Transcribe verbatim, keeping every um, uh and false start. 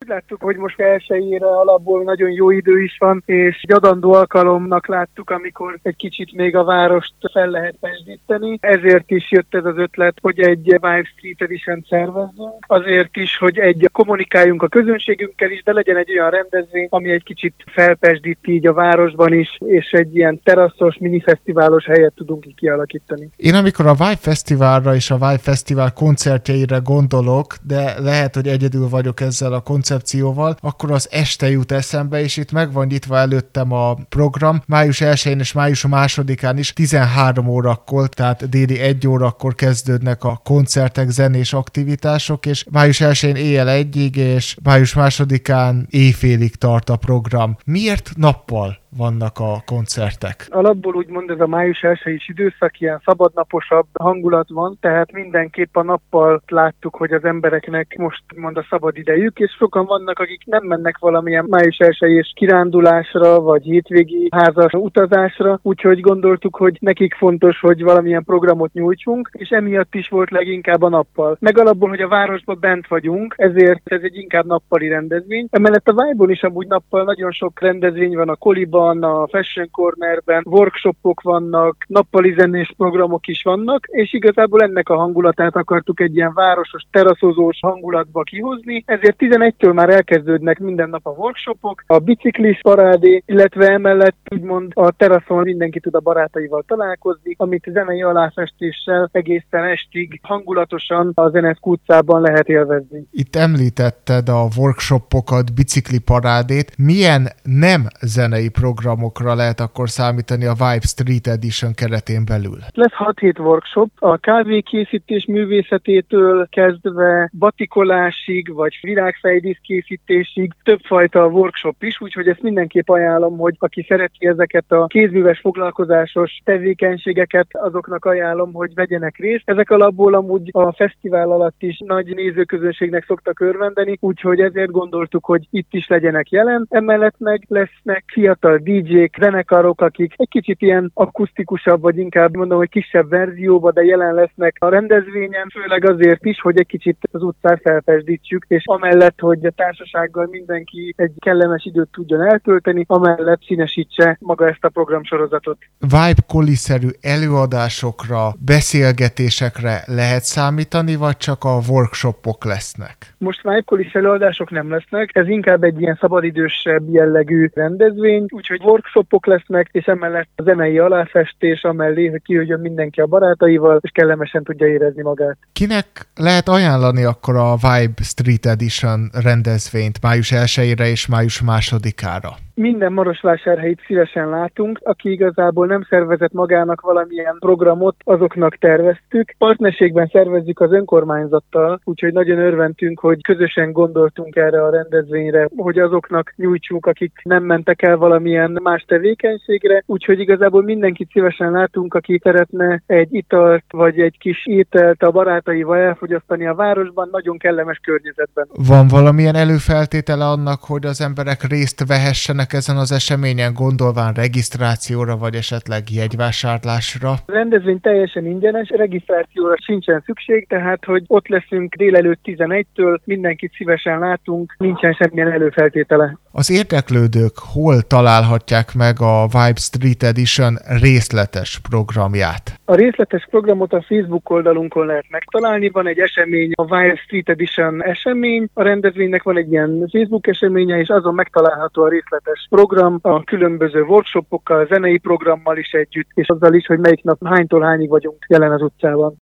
láttuk, hogy most elsőjére alapból nagyon jó idő is van, és egy adandó alkalomnak láttuk, amikor egy kicsit még a várost fel lehet pesdíteni. Ezért is jött ez az ötlet, hogy egy Vibe Street Edition szervezzünk. Azért is, hogy egy kommunikáljunk a közönségünkkel is, de legyen egy olyan rendezvény, ami egy kicsit felpesdít így a városban is, és egy ilyen teraszos, minifesztiválos helyet tudunk így kialakítani. Én amikor a Vibe Fesztiválra és a Vibe Fesztivál koncertjeire gondolok, de lehet, hogy egyedül vagyok ezzel a koncepcióval, akkor az este jut eszembe, és itt meg van nyitva előttem a program. május elsején és május másodikán is tizenhárom órakor, tehát déli egy órakor kezdődnek a koncertek, zenés aktivitások, és május elsején éjjel egyig, és május másodikán éjfélig tart a program. Miért nappal vannak a koncertek? Alapból úgymond ez a május elsejés időszak, ilyen szabadnaposabb hangulat van, tehát mindenképp a nappal láttuk, hogy az embereknek most mond a szabad idejük, és sokan vannak, akik nem mennek valamilyen május elsejés kirándulásra, vagy hétvégi házas utazásra, úgyhogy gondoltuk, hogy nekik fontos, hogy valamilyen programot nyújtsunk, és emiatt is volt leginkább a nappal. Meg alapból, hogy a városban bent vagyunk, ezért ez egy inkább nappali rendezvény. Emellett a Vibe-on is amúgy nappal nagyon sok rendezvény van, a Koliban, a Fashion Cornerben, workshopok vannak, nappali zenés programok is vannak, és igazából ennek a hangulatát akartuk egy ilyen városos, teraszozós hangulatba kihozni, ezért tizenegytől már elkezdődnek minden nap a workshopok, a biciklis parádé, illetve emellett úgymond a teraszon mindenki tud a barátaival találkozni, amit zenei aláfestéssel egészen estig hangulatosan a Zeneszk utcában lehet élvezni. Itt említetted a workshopokat, bicikli parádét. Milyen nem zenei programokra lehet akkor számítani a Vibe Street Edition keretén belül? Lesz hat-hét workshop, a kávékészítés művészetétől kezdve batikolásig, vagy virágfejdísz készítésig többfajta workshop is, úgyhogy ezt mindenképp ajánlom, hogy aki szereti ezeket a kézműves foglalkozásos tevékenységeket, azoknak ajánlom, hogy vegyenek részt. Ezek alapból amúgy a fesztivál alatt is nagy nézőközönségnek szoktak örvendeni, úgyhogy ezért gondoltuk, hogy itt is legyenek jelen. Emellett meg lesznek fiatal dé dzsék, zenekarok, akik egy kicsit ilyen akusztikusabb, vagy inkább mondom, hogy kisebb verzióba, de jelen lesznek a rendezvényen, főleg azért is, hogy egy kicsit az utcát felfesdítsük, és amellett, hogy a társasággal mindenki egy kellemes időt tudjon eltölteni, amellett színesítse maga ezt a programsorozatot. Vibe Koli-szerű előadásokra, beszélgetésekre lehet számítani, vagy csak a workshopok lesznek? Most Vibe Koli előadások nem lesznek, ez inkább egy ilyen szabadidősebb jellegű rendezvény, úgyhogy workshopok lesznek, és emellett a zenei aláfestés, amellé, hogy kijöjjön mindenki a barátaival, és kellemesen tudja érezni magát. Kinek lehet ajánlani akkor a Vibe Street Edition rendezvényt május elsejére és május másodikára? Minden marosvásárhelyit szívesen látunk, aki igazából nem szervezett magának valamilyen programot, azoknak terveztük. Partnerségben szervezzük az önkormányzattal, úgyhogy nagyon örvendtünk, hogy közösen gondoltunk erre a rendezvényre, hogy azoknak nyújtsuk, akik nem mentek el valamilyen más tevékenységre, úgyhogy igazából mindenkit szívesen látunk, aki szeretne egy italt vagy egy kis ételt a barátaival elfogyasztani a városban, nagyon kellemes környezetben. Van valamilyen előfeltétele annak, hogy az emberek részt vehessenek ezen az eseményen, gondolván regisztrációra, vagy esetleg jegyvásárlásra? A rendezvény teljesen ingyenes, regisztrációra sincsen szükség, tehát hogy ott leszünk délelőtt tizenegytől, mindenkit szívesen látunk, nincsen semmilyen előfeltétele. Az érdeklődők hol találhatják meg a Vibe Street Edition részletes programját? A részletes programot a Facebook oldalunkon lehet megtalálni, van egy esemény, a Vibe Street Edition esemény, a rendezvénynek van egy ilyen Facebook eseménye, és azon megtalálható a részletes program, a különböző workshopokkal, zenei programmal is együtt, és azzal is, hogy melyik nap hánytól hányig vagyunk jelen az utcában.